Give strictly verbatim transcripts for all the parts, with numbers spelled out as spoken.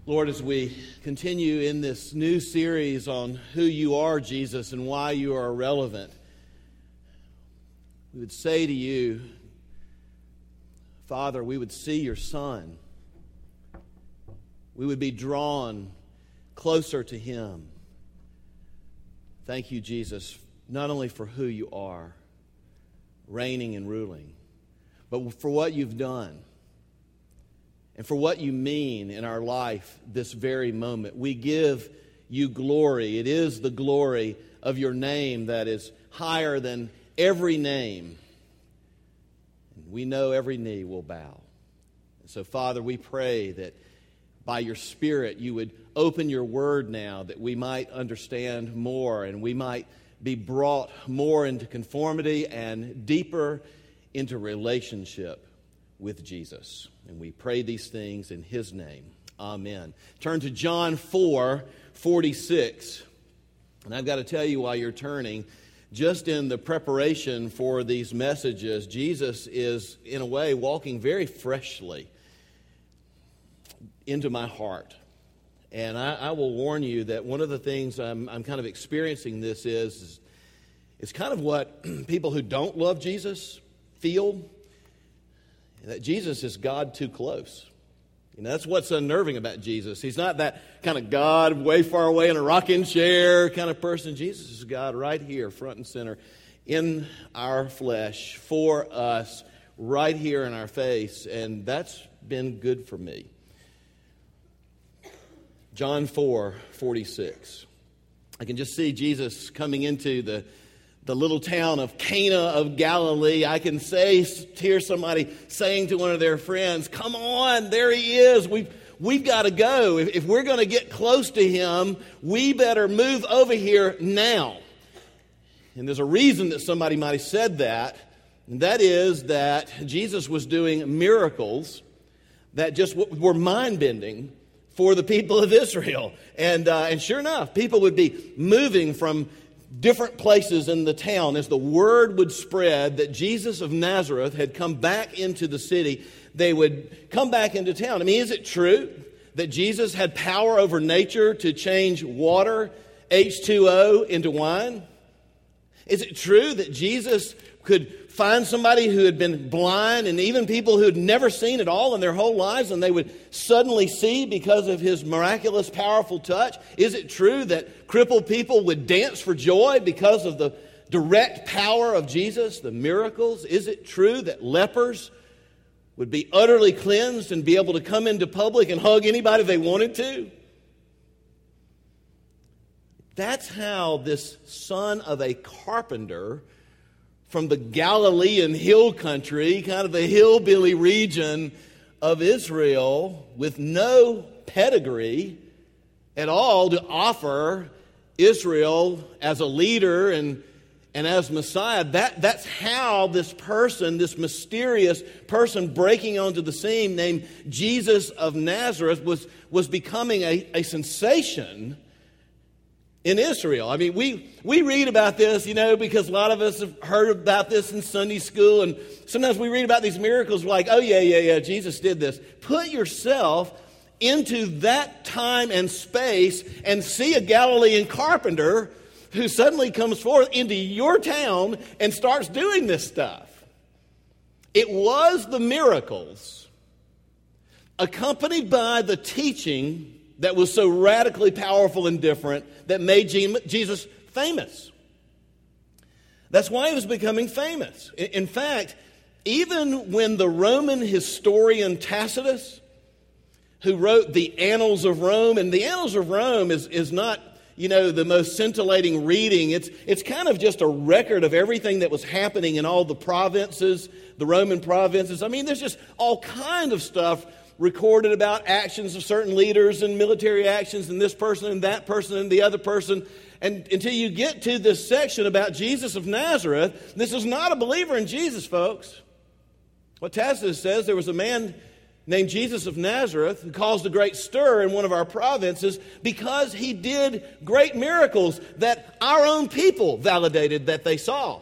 Lord, as we continue in this new series on who you are, Jesus, and why you are relevant, we would say to you, Father, we would see your Son. We would be drawn closer to him. Thank you, Jesus, not only for who you are, reigning and ruling, but for what you've done and for what you mean in our life this very moment. We give you glory. It is the glory of your name that is higher than every name. And we know every knee will bow. And so, Father, we pray that by your Spirit you would open your word now, that we might understand more and we might be brought more into conformity and deeper into relationship with Jesus. And we pray these things in his name. Amen. Turn to John four forty-six. And I've got to tell you while you're turning, just in the preparation for these messages, Jesus is, in a way, walking very freshly into my heart. And I, I will warn you that one of the things I'm, I'm kind of experiencing this is, is, is kind of what people who don't love Jesus feel, that Jesus is God too close. You know, that's what's unnerving about Jesus. He's not that kind of God way far away in a rocking chair kind of person. Jesus is God right here, front and center, in our flesh, for us, right here in our face. And that's been good for me. John four forty-six. I can just see Jesus coming into the the little town of Cana of Galilee. I can say, hear somebody saying to one of their friends, "Come on, there he is. We've, we've got to go. If, if we're going to get close to him, we better move over here now." And there's a reason that somebody might have said that, and that is that Jesus was doing miracles that just were mind-bending for the people of Israel. And, uh, and sure enough, people would be moving from different places in the town as the word would spread that Jesus of Nazareth had come back into the city. They would come back into town. I mean, is it true that Jesus had power over nature to change water, H two O, into wine? Is it true that Jesus could find somebody who had been blind, and even people who had never seen at all in their whole lives, and they would suddenly see because of his miraculous, powerful touch? Is it true that crippled people would dance for joy because of the direct power of Jesus, the miracles? Is it true that lepers would be utterly cleansed and be able to come into public and hug anybody they wanted to? That's how this son of a carpenter from the Galilean hill country, kind of the hillbilly region of Israel, with no pedigree at all to offer Israel as a leader and, and as Messiah. That, that's how this person, this mysterious person breaking onto the scene named Jesus of Nazareth was, was becoming a, a sensation in Israel. I mean, we, we read about this, you know, because a lot of us have heard about this in Sunday school, and sometimes we read about these miracles like, oh, yeah, yeah, yeah, Jesus did this. Put yourself into that time and space and see a Galilean carpenter who suddenly comes forth into your town and starts doing this stuff. It was the miracles accompanied by the teaching that was so radically powerful and different that made Jesus famous. That's why he was becoming famous. In fact, even when the Roman historian Tacitus, who wrote the Annals of Rome, and the Annals of Rome is, is not, you know, the most scintillating reading. It's, it's kind of just a record of everything that was happening in all the provinces, the Roman provinces. I mean, there's just all kind of stuff recorded about actions of certain leaders and military actions and this person and that person and the other person. And until you get to this section about Jesus of Nazareth, this is not a believer in Jesus, folks. What Tacitus says, there was a man named Jesus of Nazareth who caused a great stir in one of our provinces because he did great miracles that our own people validated that they saw.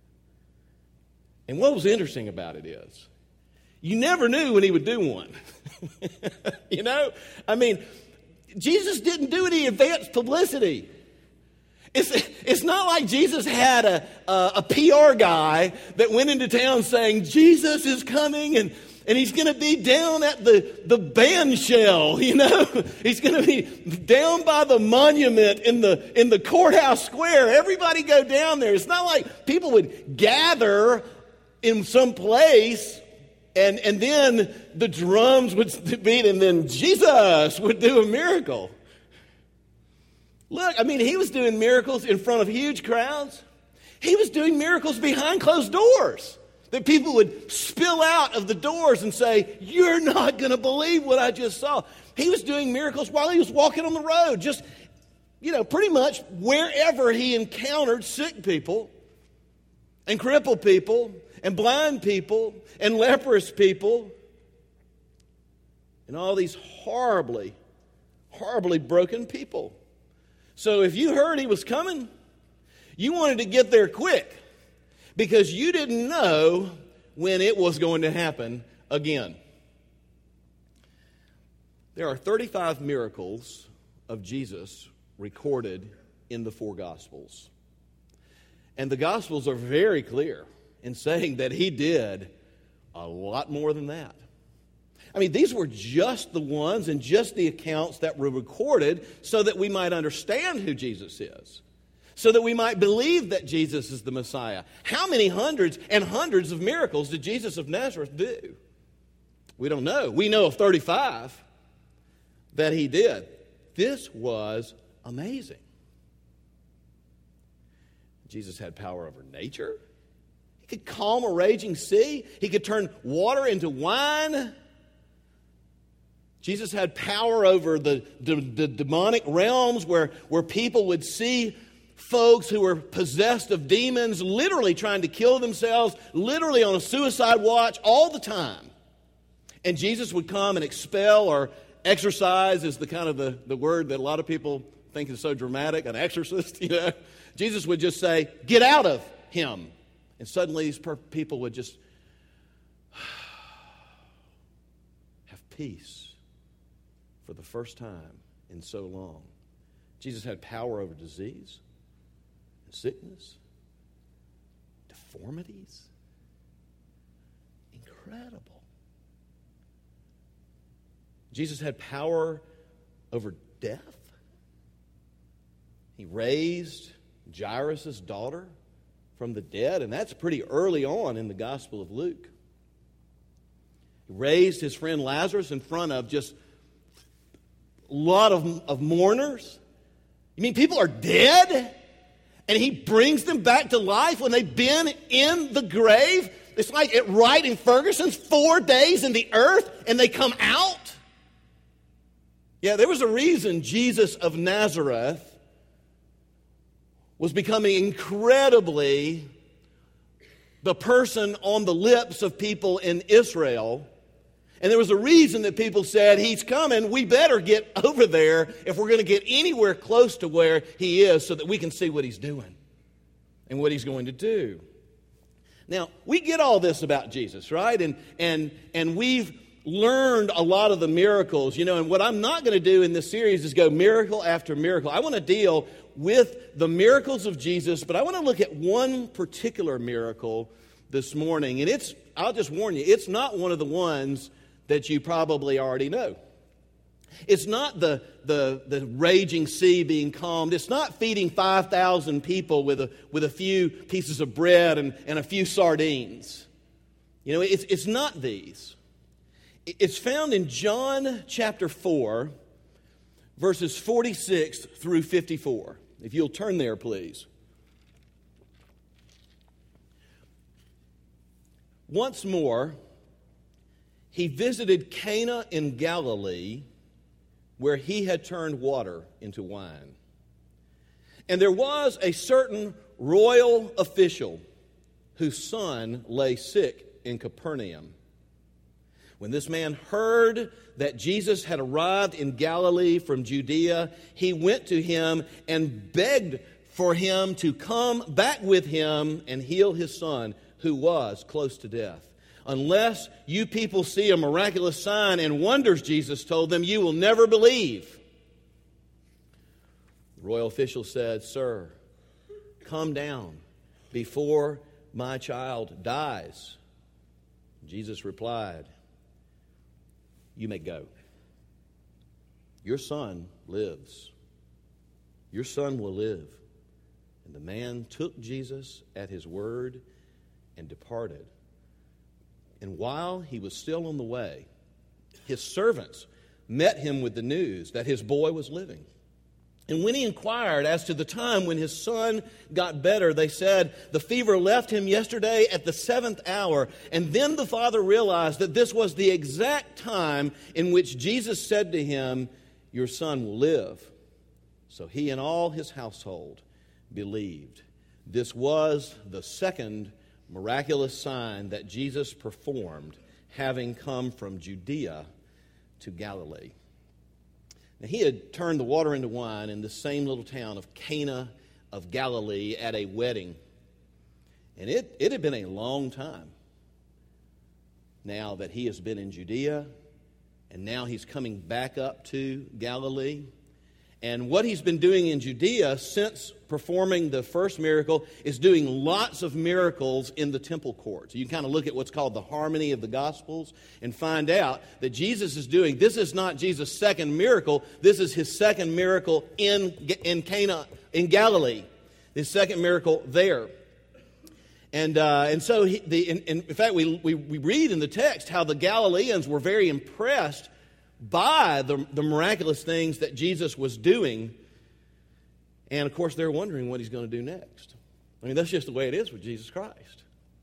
And what was interesting about it is, you never knew when he would do one. You know? I mean, Jesus didn't do any advanced publicity. It's, it's not like Jesus had a, a, a P R guy that went into town saying, Jesus is coming and, and he's going to be down at the, the band shell, you know. He's going to be down by the monument in the, in the courthouse square. Everybody go down there. It's not like people would gather in some place and, and then the drums would beat and then Jesus would do a miracle. Look, I mean, he was doing miracles in front of huge crowds. He was doing miracles behind closed doors that people would spill out of the doors and say, you're not going to believe what I just saw. He was doing miracles while he was walking on the road, just, you know, pretty much wherever he encountered sick people and crippled people and blind people and leprous people and all these horribly, horribly broken people. So if you heard he was coming, you wanted to get there quick because you didn't know when it was going to happen again. There are thirty-five miracles of Jesus recorded in the four Gospels. And the Gospels are very clear in saying that he did a lot more than that. I mean, these were just the ones and just the accounts that were recorded so that we might understand who Jesus is, so that we might believe that Jesus is the Messiah. How many hundreds and hundreds of miracles did Jesus of Nazareth do? We don't know. We know of thirty-five that he did. This was amazing. Jesus had power over nature. He could calm a raging sea. He could turn water into wine. Jesus had power over the, the, the demonic realms where, where people would see folks who were possessed of demons literally trying to kill themselves, literally on a suicide watch all the time. And Jesus would come and expel, or exorcise is the kind of the, the word that a lot of people think is so dramatic, an exorcist, you know. Jesus would just say, get out of him. And suddenly these people would just have peace. For the first time in so long. Jesus had power over disease, and sickness, deformities. Incredible. Jesus had power over death. He raised Jairus' daughter from the dead, and that's pretty early on in the Gospel of Luke. He raised his friend Lazarus in front of just a lot of, of mourners. You mean people are dead? And he brings them back to life when they've been in the grave? It's like at Wright and Ferguson's, four days in the earth and they come out? Yeah, there was a reason Jesus of Nazareth was becoming incredibly the person on the lips of people in Israel. And there was a reason that people said, he's coming, we better get over there if we're going to get anywhere close to where he is so that we can see what he's doing and what he's going to do. Now, we get all this about Jesus, right? And and and we've learned a lot of the miracles, you know, and what I'm not going to do in this series is go miracle after miracle. I want to deal with the miracles of Jesus, but I want to look at one particular miracle this morning. And it's, I'll just warn you, it's not one of the ones that you probably already know. It's not the, the, the raging sea being calmed. It's not feeding five thousand people with a, with a few pieces of bread and, and a few sardines. You know, it's, it's not these. It's found in John chapter four, verses forty-six through fifty-four. If you'll turn there, please. Once more, he visited Cana in Galilee, where he had turned water into wine. And there was a certain royal official whose son lay sick in Capernaum. When this man heard that Jesus had arrived in Galilee from Judea, he went to him and begged for him to come back with him and heal his son, who was close to death. Unless you people see a miraculous sign and wonders, Jesus told them, you will never believe. The royal official said, Sir, come down before my child dies. Jesus replied, You may go. Your son lives. Your son will live. And the man took Jesus at his word and departed. And while he was still on the way, his servants met him with the news that his boy was living. And when he inquired as to the time when his son got better, they said, the fever left him yesterday at the seventh hour. And then the father realized that this was the exact time in which Jesus said to him, Your son will live. So he and all his household believed. This was the second miraculous sign that Jesus performed, having come from Judea to Galilee. Now, he had turned the water into wine in the same little town of Cana of Galilee at a wedding. And it, it had been a long time now that he has been in Judea, and now he's coming back up to Galilee. And what he's been doing in Judea since performing the first miracle is doing lots of miracles in the temple courts. You can kind of look at what's called the harmony of the Gospels and find out that Jesus is doing, this is not Jesus' second miracle, this is his second miracle in, in Cana, in Galilee. His second miracle there. And uh, and so, he, the, in, in fact, we, we, we read in the text how the Galileans were very impressed by the, the miraculous things that Jesus was doing. And, of course, they're wondering what he's going to do next. I mean, that's just the way it is with Jesus Christ.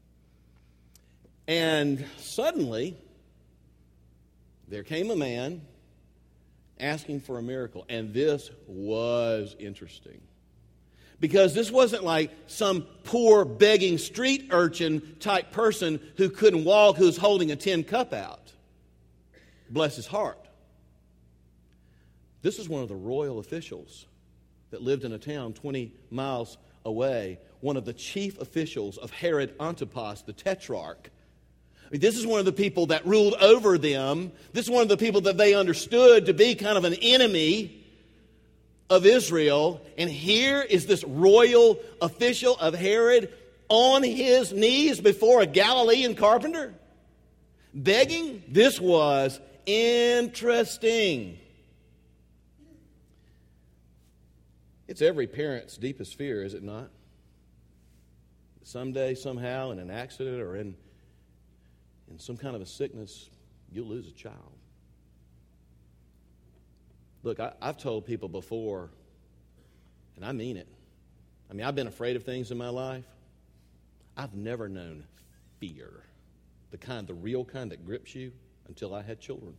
And suddenly, there came a man asking for a miracle. And this was interesting. Because this wasn't like some poor, begging street urchin type person who couldn't walk, who's holding a tin cup out. Bless his heart. This is one of the royal officials that lived in a town twenty miles away, one of the chief officials of Herod Antipas, the tetrarch. I mean, this is one of the people that ruled over them. This is one of the people that they understood to be kind of an enemy of Israel. And here is this royal official of Herod on his knees before a Galilean carpenter, begging. This was interesting. It's every parent's deepest fear, is it not? Someday, somehow, in an accident or in, in some kind of a sickness, you'll lose a child. Look, I, I've told people before, and I mean it. I mean, I've been afraid of things in my life. I've never known fear, the kind, the real kind that grips you, until I had children.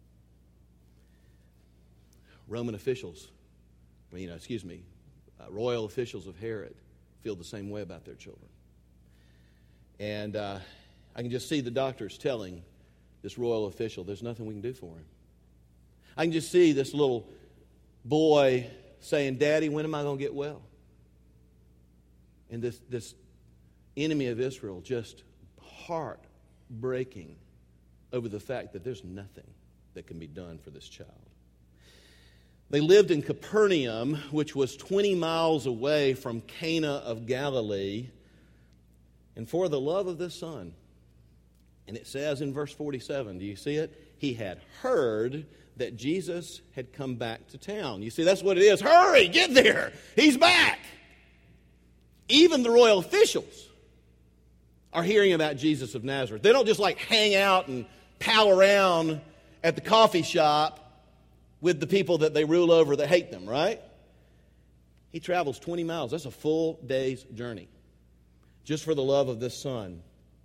Roman officials, you know, excuse me, uh, royal officials of Herod feel the same way about their children. And uh, I can just see the doctors telling this royal official, there's nothing we can do for him. I can just see this little boy saying, Daddy, when am I going to get well? And this, this enemy of Israel just heartbreaking over the fact that there's nothing that can be done for this child. They lived in Capernaum, which was twenty miles away from Cana of Galilee. And for the love of this son, and it says in verse forty-seven, do you see it? He had heard that Jesus had come back to town. You see, that's what it is. Hurry, get there. He's back. Even the royal officials are hearing about Jesus of Nazareth. They don't just like hang out and pal around at the coffee shop with the people that they rule over that hate them, right? He travels twenty miles. That's a full day's journey just for the love of this son.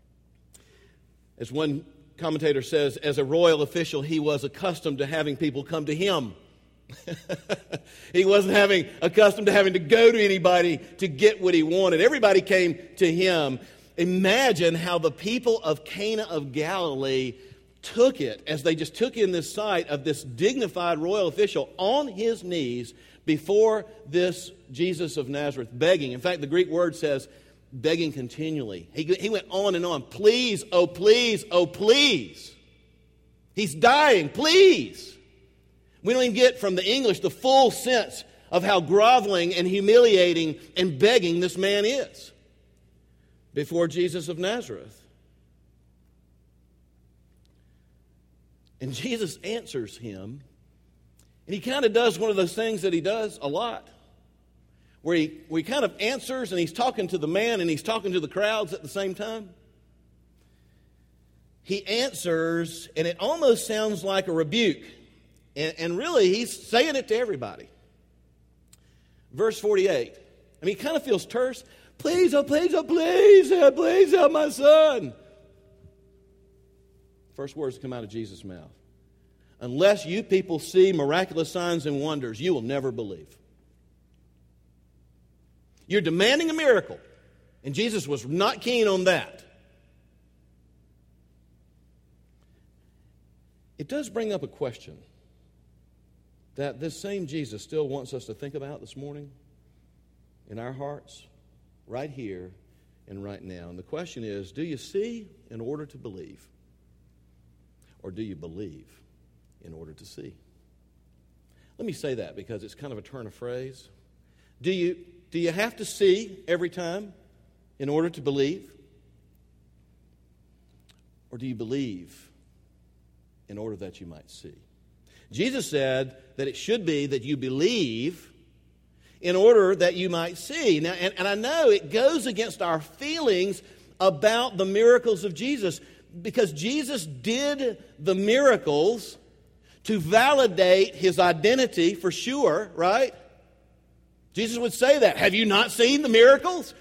As one commentator says, as a royal official, he was accustomed to having people come to him. He wasn't having accustomed to having to go to anybody to get what he wanted. Everybody came to him. Imagine how the people of Cana of Galilee took it as they just took in this sight of this dignified royal official on his knees before this Jesus of Nazareth begging. In fact, the Greek word says begging continually. He, he went on and on. Please, oh please, oh please. He's dying, please. We don't even get from the English the full sense of how groveling and humiliating and begging this man is before Jesus of Nazareth. And Jesus answers him, and he kind of does one of those things that he does a lot, where he, where he kind of answers, and he's talking to the man and he's talking to the crowds at the same time. He answers, and it almost sounds like a rebuke. And, and really, he's saying it to everybody. Verse forty-eight. I mean, he kind of feels terse. Please, oh, please, oh, please, oh, please help my son. First words come out of Jesus' mouth. Unless you people see miraculous signs and wonders, you will never believe. You're demanding a miracle. And Jesus was not keen on that. It does bring up a question that this same Jesus still wants us to think about this morning in our hearts, right here and right now. And the question is, do you see in order to believe? Or do you believe in order to see? Let me say that because it's kind of a turn of phrase. Do you, do you have to see every time in order to believe? Or do you believe in order that you might see? Jesus said that it should be that you believe in order that you might see. Now, and, and I know it goes against our feelings about the miracles of Jesus, because Jesus did the miracles to validate his identity for sure, right? Jesus would say that. Have you not seen the miracles?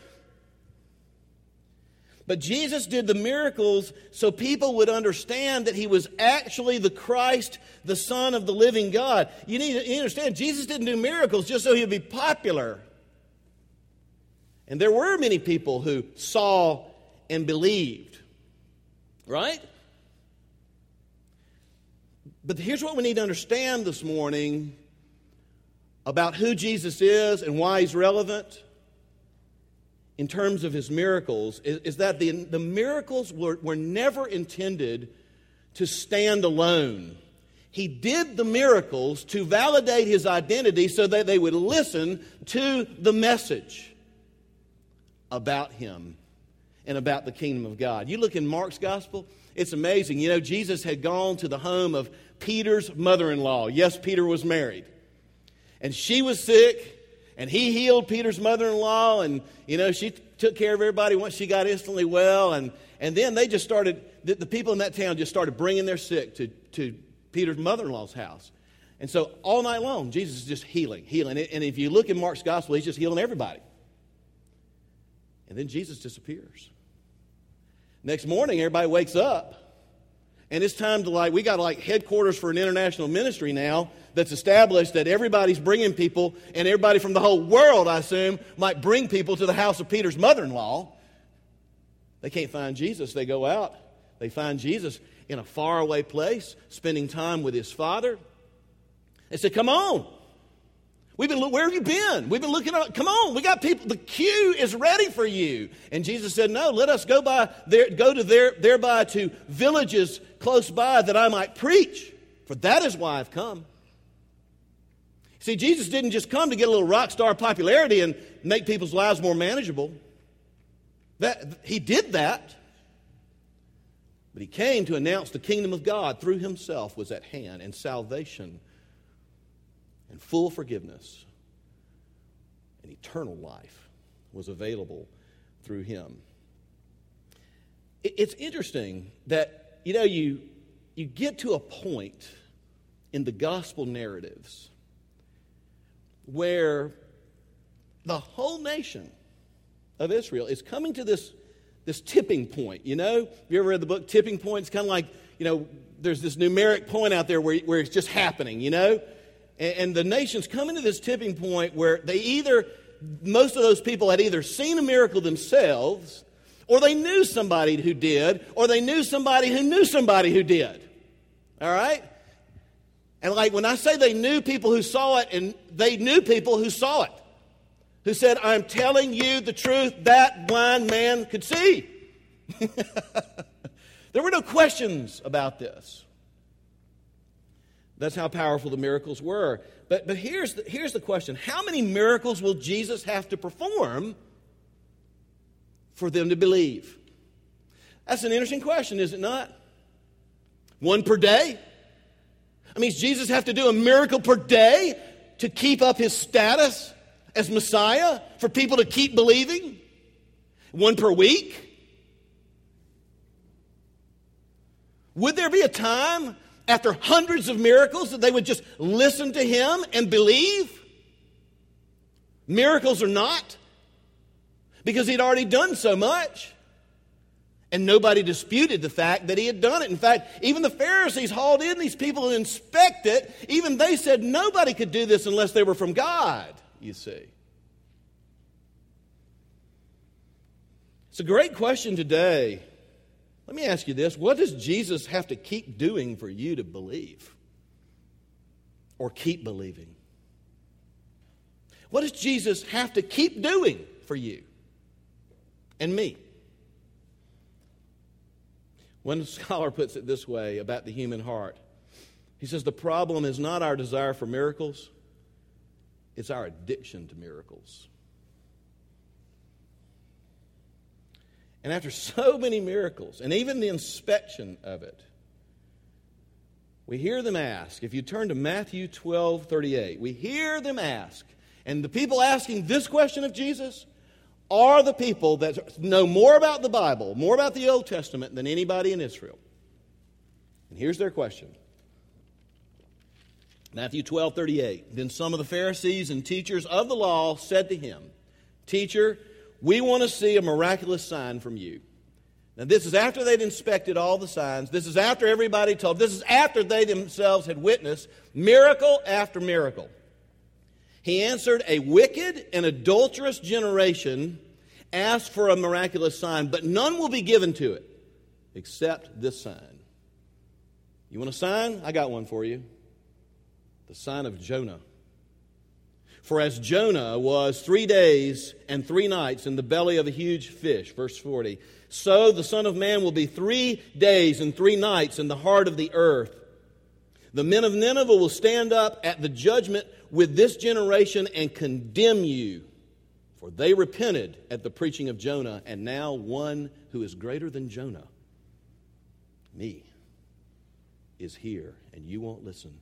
But Jesus did the miracles so people would understand that he was actually the Christ, the Son of the living God. You need to understand, Jesus didn't do miracles just so he would be popular. And there were many people who saw and believed. Right? But here's what we need to understand this morning about who Jesus is and why he's relevant in terms of his miracles, is, is that the, the miracles were, were never intended to stand alone. He did the miracles to validate his identity so that they would listen to the message about him and about the kingdom of God. You look in Mark's gospel, it's amazing. You know, Jesus had gone to the home of Peter's mother-in-law. Yes, Peter was married. And she was sick, and he healed Peter's mother-in-law, and, you know, she t- took care of everybody once she got instantly well. And, and then they just started, the, the people in that town just started bringing their sick to, to Peter's mother-in-law's house. And so all night long, Jesus is just healing, healing. And if you look in Mark's gospel, he's just healing everybody. And then Jesus disappears. Next morning, everybody wakes up. And it's time to, like, we got like headquarters for an international ministry now that's established that everybody's bringing people, and everybody from the whole world, I assume, might bring people to the house of Peter's mother-in-law. They can't find Jesus. They go out. They find Jesus in a faraway place, spending time with his Father. They say, come on. We've been, where have you been? We've been looking up. Come on, we got people. The queue is ready for you. And Jesus said, no, let us go by there, go to there, thereby to villages close by that I might preach. For that is why I've come. See, Jesus didn't just come to get a little rock star popularity and make people's lives more manageable. That, he did that. But he came to announce the kingdom of God through himself was at hand, and salvation and full forgiveness and eternal life was available through him. It's interesting that, you know, you, you get to a point in the gospel narratives where the whole nation of Israel is coming to this, this tipping point, you know? Have you ever read the book Tipping Point? It's kind of like, you know, there's this numeric point out there where, where it's just happening, you know? And the nation's coming to this tipping point where they either, most of those people had either seen a miracle themselves, or they knew somebody who did, or they knew somebody who knew somebody who did. All right? And like when I say they knew people who saw it, and they knew people who saw it. who said, I'm telling you the truth, that blind man could see. There were no questions about this. That's how powerful the miracles were. But, but here's, the, here's the question. How many miracles will Jesus have to perform for them to believe? That's an interesting question, is it not? One per day? I mean, does Jesus have to do a miracle per day to keep up his status as Messiah, for people to keep believing? One per week? Would there be a time after hundreds of miracles that they would just listen to him and believe? Miracles or not, because he'd already done so much. And nobody disputed the fact that he had done it. In fact, even the Pharisees hauled in these people to inspect it. Even they said nobody could do this unless they were from God, you see. It's a great question today. Let me ask you this. What does Jesus have to keep doing for you to believe? Or keep believing? What does Jesus have to keep doing for you and me? One scholar puts it this way about the human heart. He says the problem is not our desire for miracles, it's our addiction to miracles. And after so many miracles, and even the inspection of it, we hear them ask, if you turn to Matthew twelve thirty-eight, we hear them ask, and the people asking this question of Jesus are the people that know more about the Bible, more about the Old Testament than anybody in Israel. And here's their question. Matthew twelve thirty-eight. Then some of the Pharisees and teachers of the law said to him, Teacher, we want to see a miraculous sign from you. Now this is after they'd inspected all the signs. This is after everybody told. This is after they themselves had witnessed miracle after miracle. He answered, a wicked and adulterous generation asked for a miraculous sign, but none will be given to it except this sign. You want a sign? I got one for you. The sign of Jonah. For as Jonah was three days and three nights in the belly of a huge fish, verse forty, so the Son of Man will be three days and three nights in the heart of the earth. The men of Nineveh will stand up at the judgment with this generation and condemn you. For they repented at the preaching of Jonah, and now one who is greater than Jonah, me, is here, and you won't listen.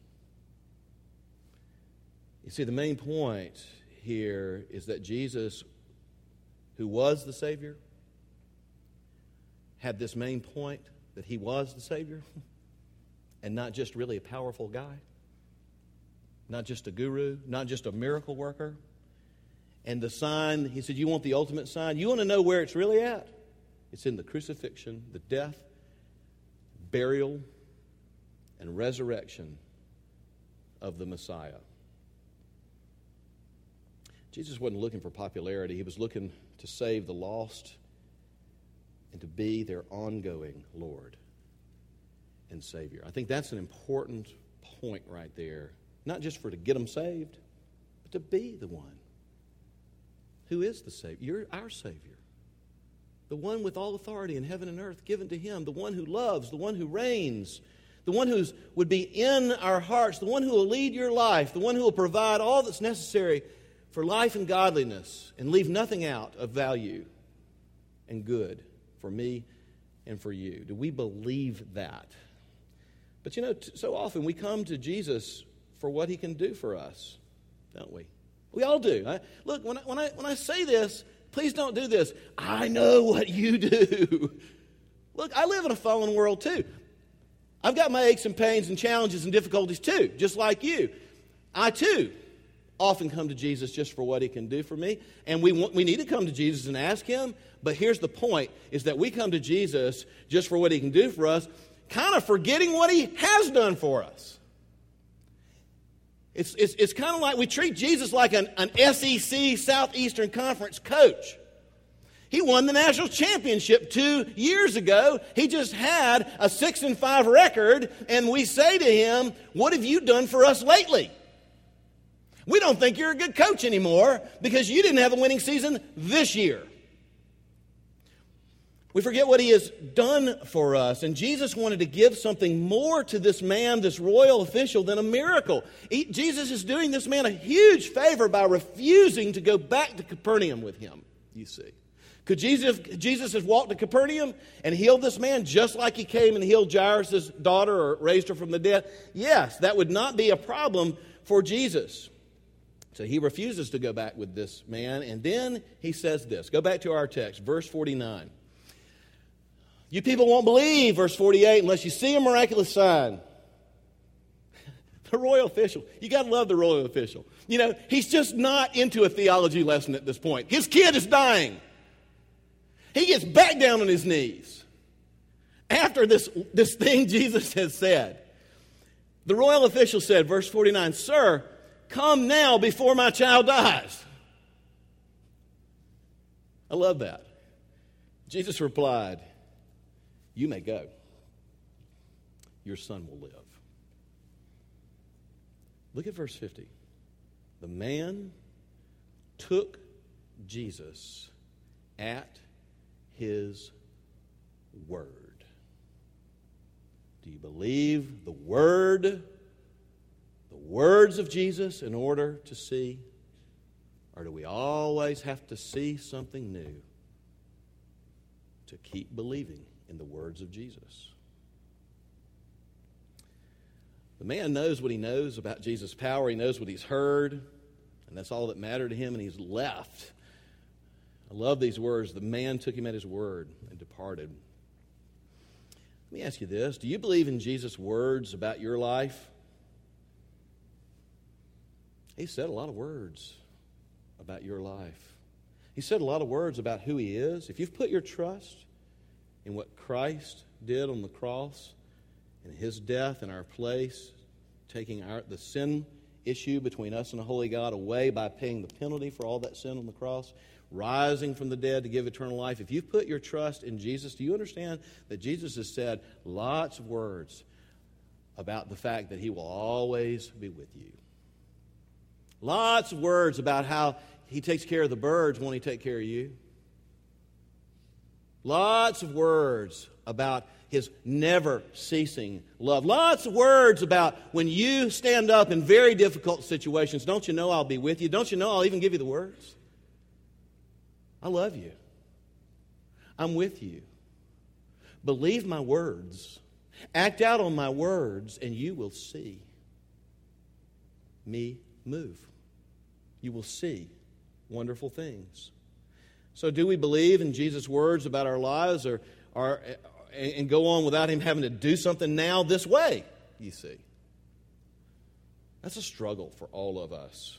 You see, the main point here is that Jesus, who was the Savior, had this main point that he was the Savior and not just really a powerful guy, not just a guru, not just a miracle worker. And the sign, he said, you want the ultimate sign? You want to know where it's really at? It's in the crucifixion, the death, burial, and resurrection of the Messiah. Jesus wasn't looking for popularity. He was looking to save the lost and to be their ongoing Lord and Savior. I think that's an important point right there. Not just for to get them saved, but to be the one who is the Savior. You're our Savior. The one with all authority in heaven and earth given to him. The one who loves, the one who reigns, the one who would be in our hearts, the one who will lead your life, the one who will provide all that's necessary for life and godliness and leave nothing out of value and good for me and for you. Do we believe that? But you know, t- so often we come to Jesus for what he can do for us, don't we? We all do. I, look, when I, when I when I say this, please don't do this. I know what you do. Look, I live in a fallen world too. I've got my aches and pains and challenges and difficulties too, just like you. I too often come to Jesus just for what he can do for me. And we want, we need to come to Jesus and ask him. But here's the point, is that we come to Jesus just for what he can do for us, kind of forgetting what he has done for us. It's, it's, it's kind of like we treat Jesus like an, an S E C Southeastern Conference coach. He won the national championship two years ago. He just had a six and five record, and we say to him, what have you done for us lately? We don't think you're a good coach anymore because you didn't have a winning season this year. We forget what he has done for us. And Jesus wanted to give something more to this man, this royal official, than a miracle. He, Jesus is doing this man a huge favor by refusing to go back to Capernaum with him, you see. Could Jesus, Jesus have walked to Capernaum and healed this man just like he came and healed Jairus' daughter or raised her from the dead? Yes, that would not be a problem for Jesus. So he refuses to go back with this man. And then he says this. Go back to our text, verse forty-nine. You people won't believe, verse forty-eight, unless you see a miraculous sign. The royal official. You got to love the royal official. You know, he's just not into a theology lesson at this point. His kid is dying. He gets back down on his knees after this, this thing Jesus has said. The royal official said, verse forty-nine, Sir, come now before my child dies. I love that. Jesus replied, You may go. Your son will live. Look at verse fifty. The man took Jesus at his word. Do you believe the word, the words of Jesus in order to see? Or do we always have to see something new to keep believing in the words of Jesus? The man knows what he knows about Jesus' power. He knows what he's heard, and that's all that mattered to him, and he's left. I love these words. The man took him at his word and departed. Let me ask you this. Do you believe in Jesus' words about your life? He said a lot of words about your life. He said a lot of words about who he is. If you've put your trust in what Christ did on the cross, in his death in our place, taking our, the sin issue between us and the holy God away by paying the penalty for all that sin on the cross, rising from the dead to give eternal life. If you've put your trust in Jesus, do you understand that Jesus has said lots of words about the fact that he will always be with you? Lots of words about how he takes care of the birds. Won't he take care of you? Lots of words about his never-ceasing love. Lots of words about when you stand up in very difficult situations. Don't you know I'll be with you? Don't you know I'll even give you the words? I love you. I'm with you. Believe my words. Act out on my words, and you will see me move. You will see wonderful things. So do we believe in Jesus' words about our lives, or, or and go on without him having to do something now this way, you see? That's a struggle for all of us.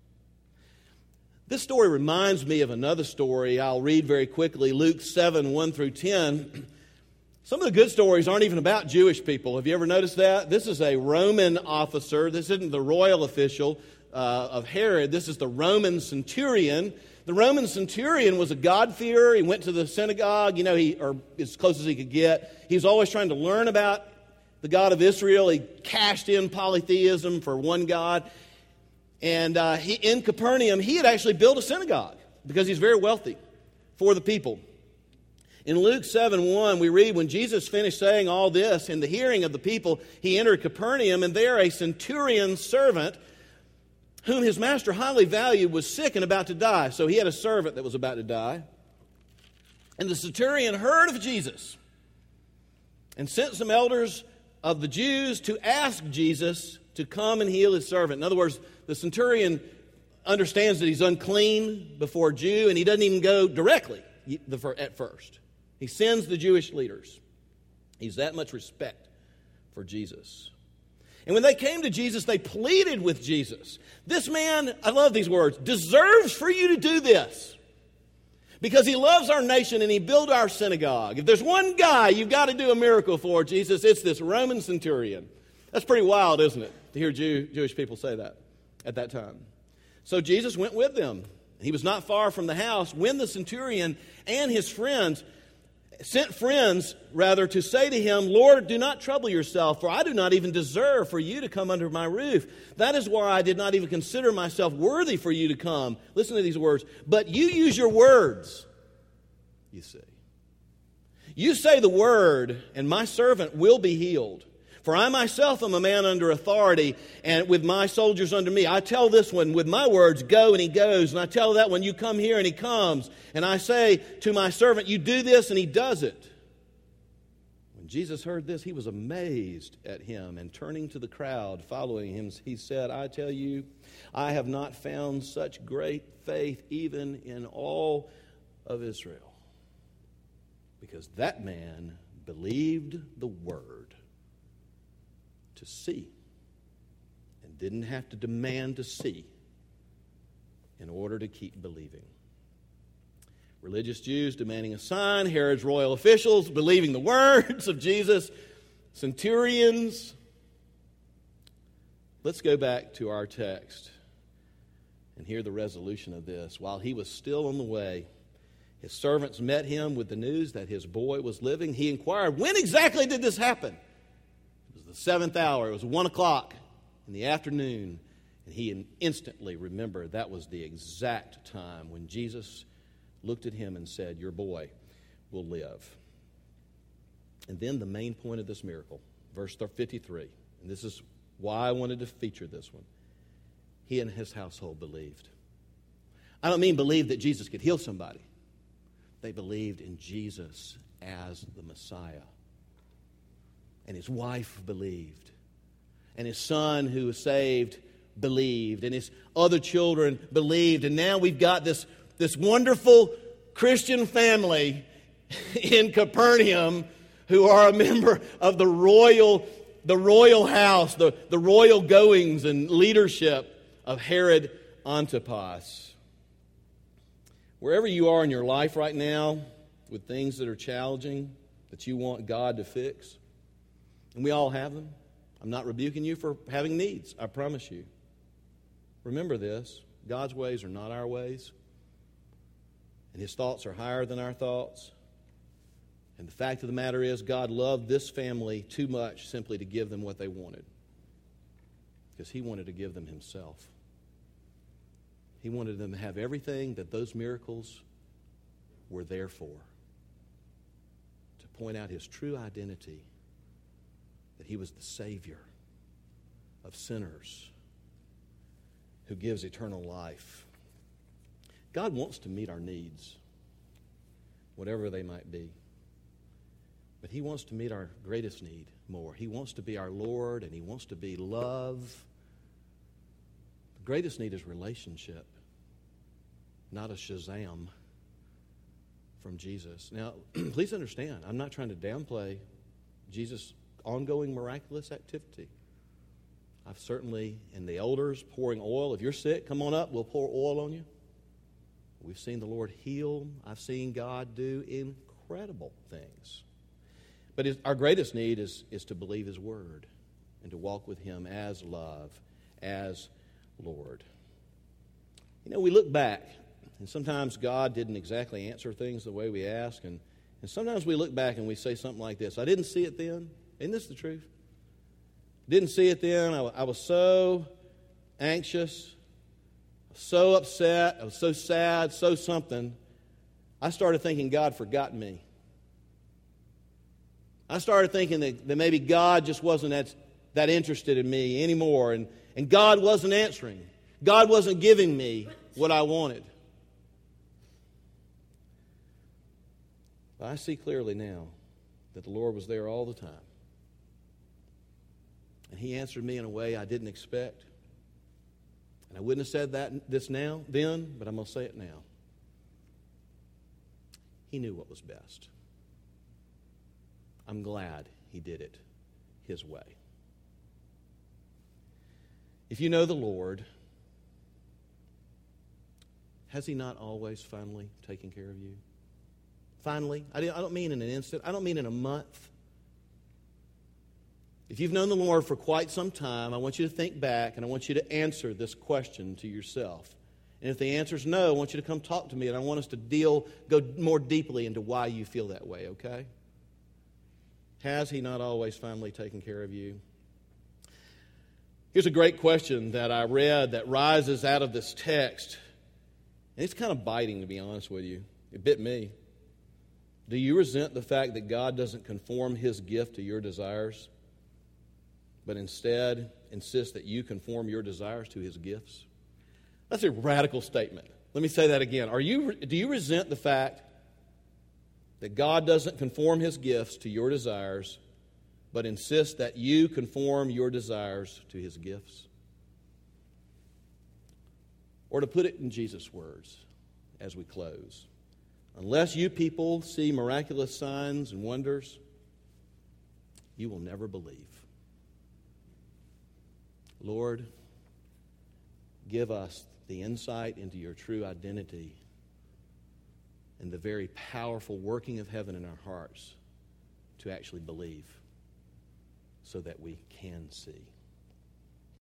This story reminds me of another story I'll read very quickly, Luke seven, one through ten. Some of the good stories aren't even about Jewish people. Have you ever noticed that? This is a Roman officer. This isn't the royal official uh, of Herod. This is the Roman centurion. The Roman centurion was a God-fearer. He went to the synagogue, you know, he or as close as he could get. He was always trying to learn about the God of Israel. He cashed in polytheism for one God. And uh, he, in Capernaum, he had actually built a synagogue because he's very wealthy for the people. In Luke seven one, we read, when Jesus finished saying all this in the hearing of the people, he entered Capernaum, and there a centurion servant whom his master highly valued was sick and about to die. So he had a servant that was about to die. And the centurion heard of Jesus and sent some elders of the Jews to ask Jesus to come and heal his servant. In other words, the centurion understands that he's unclean before a Jew, and he doesn't even go directly at first. He sends the Jewish leaders. He's that much respect for Jesus. And when they came to Jesus, they pleaded with Jesus. This man, I love these words, deserves for you to do this because he loves our nation and he built our synagogue. If there's one guy you've got to do a miracle for, Jesus, it's this Roman centurion. That's pretty wild, isn't it, to hear Jew, Jewish people say that at that time. So Jesus went with them. He was not far from the house when the centurion and his friends sent friends, rather, to say to him, Lord, do not trouble yourself, for I do not even deserve for you to come under my roof. That is why I did not even consider myself worthy for you to come. Listen to these words. But you use your words, you see. You say the word, and my servant will be healed. For I myself am a man under authority, and with my soldiers under me. I tell this one with my words, go, and he goes. And I tell that one, you come here, and he comes. And I say to my servant, you do this, and he does it. When Jesus heard this, he was amazed at him. And turning to the crowd following him, he said, I tell you, I have not found such great faith even in all of Israel. Because that man believed the word to see, and didn't have to demand to see in order to keep believing. Religious Jews demanding a sign, Herod's royal officials believing the words of Jesus, centurions. Let's go back to our text and hear the resolution of this. While he was still on the way, his servants met him with the news that his boy was living. He inquired, when exactly did this happen? The seventh hour, it was one o'clock in the afternoon, and he instantly remembered that was the exact time when Jesus looked at him and said, your boy will live. And then the main point of this miracle, verse fifty-three, and this is why I wanted to feature this one. He and his household believed. I don't mean believed that Jesus could heal somebody. They believed in Jesus as the Messiah. And his wife believed. And his son who was saved believed. And his other children believed. And now we've got this, this wonderful Christian family in Capernaum who are a member of the royal, the royal house, the, the royal goings and leadership of Herod Antipas. Wherever you are in your life right now with things that are challenging, that you want God to fix, and we all have them. I'm not rebuking you for having needs, I promise you. Remember this, God's ways are not our ways, and his thoughts are higher than our thoughts. And the fact of the matter is, God loved this family too much simply to give them what they wanted, because he wanted to give them himself. He wanted them to have everything that those miracles were there for, to point out his true identity, that he was the Savior of sinners who gives eternal life. God wants to meet our needs, whatever they might be. But he wants to meet our greatest need more. He wants to be our Lord, and he wants to be love. The greatest need is relationship, not a Shazam from Jesus. Now, please understand, I'm not trying to downplay Jesus' ongoing miraculous activity. I've certainly, in the elders pouring oil, if you're sick, come on up, we'll pour oil on you. We've seen the Lord heal. I've seen God do incredible things. But his, our greatest need is, is to believe his word and to walk with him as love, as Lord. You know, we look back, and sometimes God didn't exactly answer things the way we ask, and, and sometimes we look back and we say something like this, I didn't see it then. Isn't this the truth? Didn't see it then. I, I was so anxious, so upset, I was so sad, so something. I started thinking God forgot me. I started thinking that, that maybe God just wasn't that, that interested in me anymore, and, and God wasn't answering. God wasn't giving me what I wanted. But I see clearly now that the Lord was there all the time. And he answered me in a way I didn't expect. And I wouldn't have said that this now, then, but I'm going to say it now. He knew what was best. I'm glad he did it his way. If you know the Lord, has he not always finally taken care of you? Finally, I don't mean in an instant, I don't mean in a month. If you've known the Lord for quite some time, I want you to think back and I want you to answer this question to yourself. And if the answer is no, I want you to come talk to me, and I want us to deal, go more deeply into why you feel that way, okay? Has He not always finally taken care of you? Here's a great question that I read that rises out of this text. And it's kind of biting, to be honest with you. It bit me. Do you resent the fact that God doesn't conform His gift to your desires, but instead insists that you conform your desires to His gifts? That's a radical statement. Let me say that again. Are you, do you resent the fact that God doesn't conform His gifts to your desires, but insists that you conform your desires to His gifts? Or to put it in Jesus' words as we close, unless you people see miraculous signs and wonders, you will never believe. Lord, give us the insight into your true identity and the very powerful working of heaven in our hearts to actually believe so that we can see.